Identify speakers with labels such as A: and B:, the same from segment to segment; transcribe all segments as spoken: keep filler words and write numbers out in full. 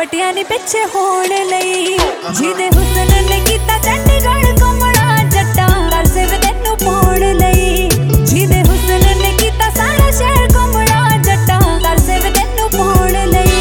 A: ਪਟਿਆਂ ਦੇ ਪਿੱਛੇ ਹੋਣ ਲਈ ਜਿਹਦੇ ਹੁਸਨ ਨੇ ਕੀਤਾ ਚੰਡੀਗੜ੍ਹ ਘੁੰਮਣਾ ਜੱਟਾਂ ਤਰਸੇ ਵੇ ਤੈਨੂੰ ਪਾਉਣ ਲਈ ਜਿਹਦੇ ਹੁਸਨ ਨੇ ਕੀਤਾ ਸਾਰਾ ਸ਼ਹਿਰ ਘੁੰਮਣਾ ਜੱਟਾਂ ਤਰਸੇ ਵੇ ਤੈਨੂੰ ਪਾਉਣ ਲਈ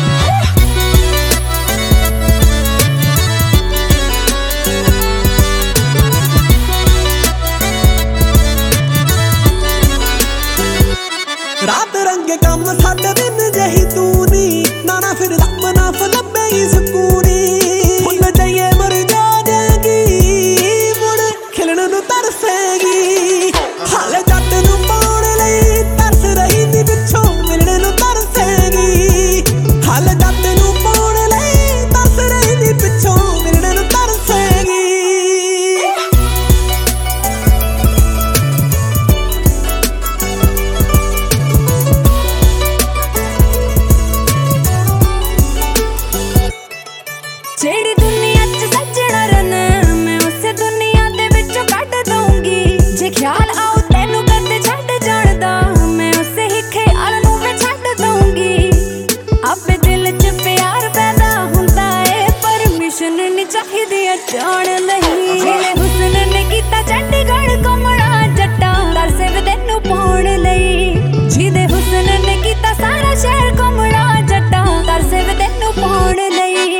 B: रात रंगे कम साडे दिन जही तू नी ना ना फिर दम ना फलबे ही सुकूनी फुल जाइए मर जा जाएगी मुड़ खिलण नू तरसेगी हाले जट नू पाउण लई तरस रही नी पिछों मिलण नू तरसेगी हाले जट नू पाउण लई तरस रही नी पिछों मिलण नू तरसेगी
A: ਜਿਹੜੀ ਦੁਨੀਆ 'ਚ ਸੱਜਣਾ ਰਨ ਮੈਂ ਉਸੇ ਦੁਨੀਆ ਦੇ ਵਿੱਚੋਂ ਕੱਢ ਦਊਂਗੀ ਜੇ ਖਿਆਲ ਆਉ ਤੈਨੂੰ ਕਦੇ ਛੱਡ ਜਾਣਦਾ ਮੈਂ ਉਸੇ ਹੀ ਖਿਆਲ ਨੂੰ ਵੀ ਛੱਡ ਦਊਂਗੀ ਆਪੇ ਦਿਲ 'ਚ ਪਿਆਰ ਪੈਦਾ ਹੁੰਦਾ ਏ ਪਰਮਿਸ਼ਨ ਨਹੀਂ ਚਾਹੀਦੀ ਜਾਣ ਲਈ ਜਿਹਨੇ ਹੁਸਨ ਨੇ ਕੀਤਾ ਚੰਡੀਗੜ੍ਹ ਘੁੰਮਣਾ ਜੱਟਾਂ ਤਰਸੇ ਵੇ ਤੈਨੂੰ ਪਾਉਣ ਲਈ ਜਿਹਦੇ ਹੁਸਨ ਨੇ ਕੀਤਾ ਸਾਰਾ ਸ਼ਹਿਰ ਘੁੰਮਣਾ ਜੱਟਾਂ ਤਰਸੇ ਵੇ ਤੈਨੂੰ ਪਾਉਣ ਲਈ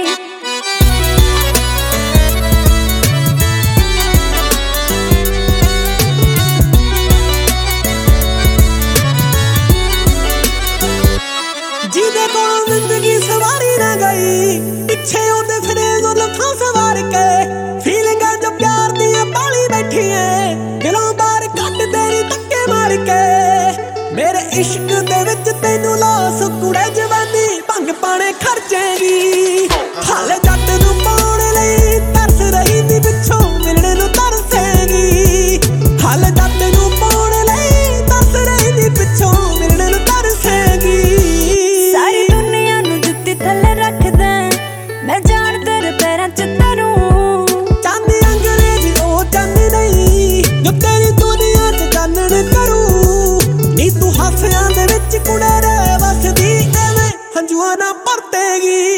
B: ਜਿਹਦੇ ਕੋਲੋਂ ਜ਼ਿੰਦਗੀ ਸਵਾਰੀ ਨਾ ਗਈ ਪਿੱਛੇ ਉਹਦੇ ਫਿਰੇ ਜ਼ੁਲਫਾਂ ਸਵਾਰ ਕੇ ਫੀਲਿੰਗਾਂ ਜੋ ਪਿਆਰ ਦੀਆਂ ਪਾਲੀ ਬੈਠੀ ਏ ਦਿਲੋਂ ਬਾਹਰ ਕੱਢ ਦੇਣੀ ਧੱਕੇ ਮਾਰ ਕੇ ਮੇਰੇ ਇਸ਼ਕ ਦੇ ਵਿੱਚ ਤੈਨੂੰ ਲਾਸ ਕੁੜੇ ਜਵਾਨੀ ਭੰਗ ਪਾਣੇ ਖਰਚੇਗੀ ਹਾਲੇ ਜੱਟ ਨੂੰ ਪਾਉਣ ਲਈ ਤਰਸ ਰਹੀ ਨੀ ਪਿੱਛੋਂ ਮਿਲਣ ਨੂੰ ਤਰਸੇਗੀ ਹਾਲੇ ਜੱਟ ਨੂੰ ਪਾਉਣ ਲਈ ਤਰਸ ਰਹੀ ਨੀ ਪਿੱਛੋਂ ਮਿਲਣ ਨੂੰ ਤਰਸੇਗੀ
A: ਸਾਰੀ ਦੁਨੀਆ ਨੂੰ ਜੁੱਤੀ ਥੱਲੇ ਰੱਖਦਾ ਮੈਂ ਜਾਣ ਤੇਰੇ ਪੈਰਾਂ 'ਚ ਤਰੂੰ
B: ਚਾਂਦੀ ਅੰਗਰੇਜ਼ ਉਹ ਚਾਂਦੀ ਨਹੀਂ ਜੋ ਤੇਰੀ ਦੁਨੀਆ 'ਚ ਚਾਨਣ ਕਰੂ ਨੀ ਤੂੰ ਹਾਸਿਆਂ ਦੇ ਵਿੱਚ ਕੁੜੇ ਰਹਿ ਵਸਦੀ ਐਵੇਂ ਹੰਝੂਆਂ ਨਾ ਭਰਤੇਗੀ।